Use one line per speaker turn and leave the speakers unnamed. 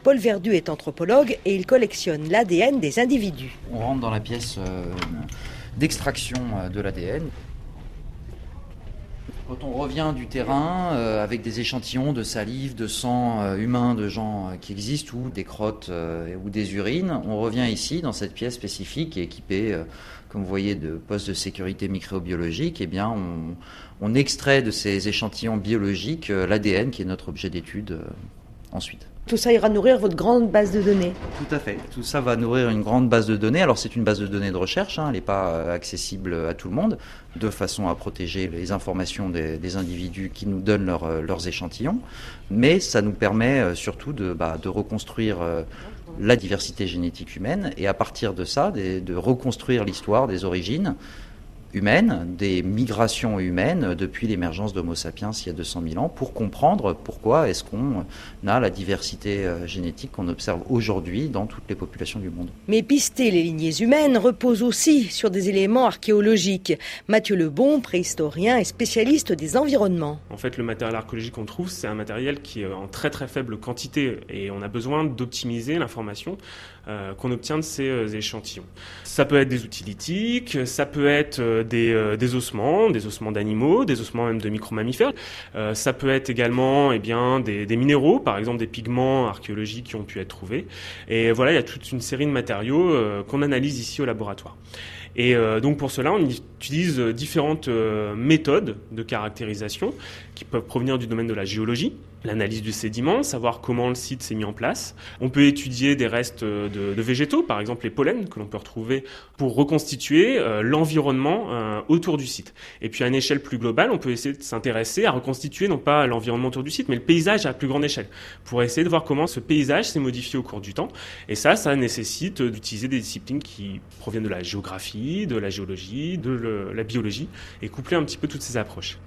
Paul Verdu est anthropologue et il collectionne l'ADN des individus.
On rentre dans la pièce d'extraction de l'ADN. Quand on revient du terrain avec des échantillons de salive, de sang humain de gens qui existent ou des crottes ou des urines, on revient ici dans cette pièce spécifique qui est équipée, comme vous voyez, de postes de sécurité microbiologique. Eh bien, on extrait de ces échantillons biologiques l'ADN qui est notre objet d'étude ensuite.
Tout ça ira nourrir votre grande base de données.
Tout à fait. Tout ça va nourrir une grande base de données. Alors c'est une base de données de recherche, elle n'est pas accessible à tout le monde, de façon à protéger les informations des individus qui nous donnent leurs échantillons. Mais ça nous permet surtout de reconstruire la diversité génétique humaine et à partir de ça, de reconstruire l'histoire des origines humaines, des migrations humaines depuis l'émergence d'Homo sapiens il y a 200 000 ans pour comprendre pourquoi est-ce qu'on a la diversité génétique qu'on observe aujourd'hui dans toutes les populations du monde.
Mais pister les lignées humaines repose aussi sur des éléments archéologiques. Mathieu Lebon, préhistorien et spécialiste des environnements.
En fait, le matériel archéologique qu'on trouve, c'est un matériel qui est en très très faible quantité et on a besoin d'optimiser l'information qu'on obtient de ces échantillons. Ça peut être des outils lithiques, ça peut être des ossements d'animaux, des ossements même de micro-mammifères. Ça peut être également des minéraux, par exemple des pigments archéologiques qui ont pu être trouvés. Et voilà, il y a toute une série de matériaux qu'on analyse ici au laboratoire. Et donc pour cela, on utilise différentes méthodes de caractérisation qui peuvent provenir du domaine de la géologie, l'analyse du sédiment, savoir comment le site s'est mis en place. On peut étudier des restes de végétaux, par exemple les pollens que l'on peut retrouver pour reconstituer l'environnement autour du site. Et puis à une échelle plus globale, on peut essayer de s'intéresser à reconstituer non pas l'environnement autour du site, mais le paysage à plus grande échelle, pour essayer de voir comment ce paysage s'est modifié au cours du temps. Et ça nécessite d'utiliser des disciplines qui proviennent de la géographie, de la géologie, de la biologie, et coupler un petit peu toutes ces approches.